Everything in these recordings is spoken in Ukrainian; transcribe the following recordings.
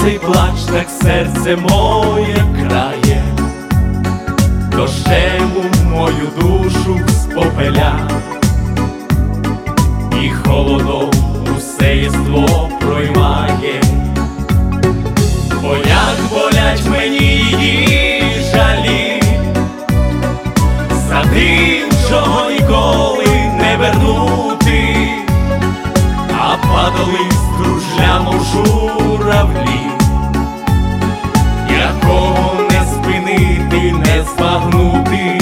цей плач, так серце моє крає, дощем у мою душу спопеля, і холодом усе єство проймає. Бо як болять мені її жалі, за тим, чого ніколи не вернути, а падали стружля, мов журавлі, якого не спинити, не збагнути.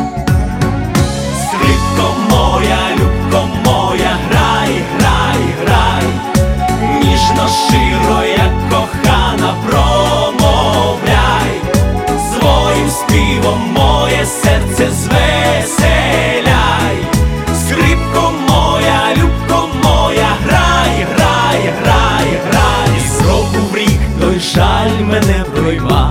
Скрипко моя, любко моя, грай, грай, грай, ніжно, широ, як кохана, промовляй, своїм співом моє серце звеселяй. Скрипко моя, любко моя, грай, грай, грай, грай. І з року в рік той жаль мене пройма,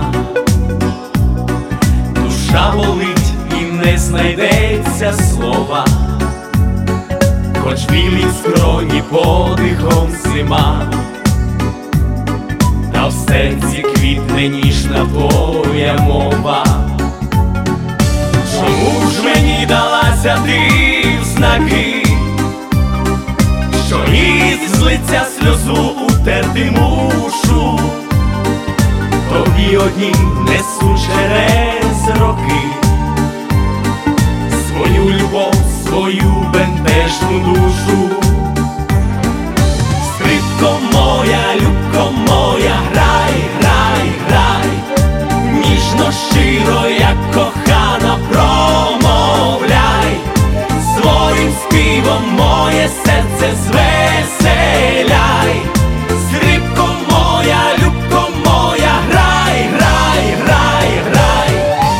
душа болить і не знайдеться слова, хоч білить скроні подихом зима, та в серці квітне ніжна твоя мова. Чому ж мені далася ти в знаки, що із лиця сльозу утерти мушу? Тобі одні несу через роки свою любов, свою бентежну душу. Скрипко моя, любко моя, грай, грай, грай, ніжно, широ, як кохана, промовляй, своїм співом моє серце звеселяй. Скрипко моя, любко моя, грай, грай, грай, грай.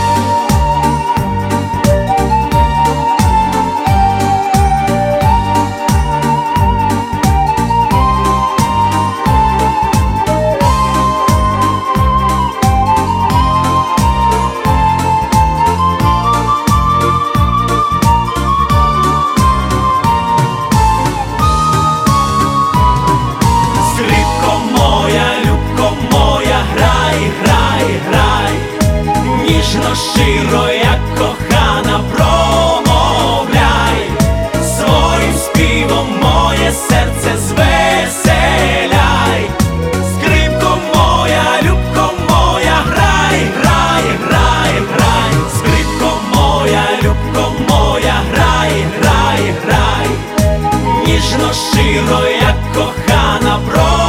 Ніжно, широ, як кохана, промовляй, своїм співом моє серце звеселяй. Скрипко моя, любко моя, грай, грай, грай, грай. Скрипко моя, любко моя, грай, грай, грай, ніжно, широ, як кохана, промовляй.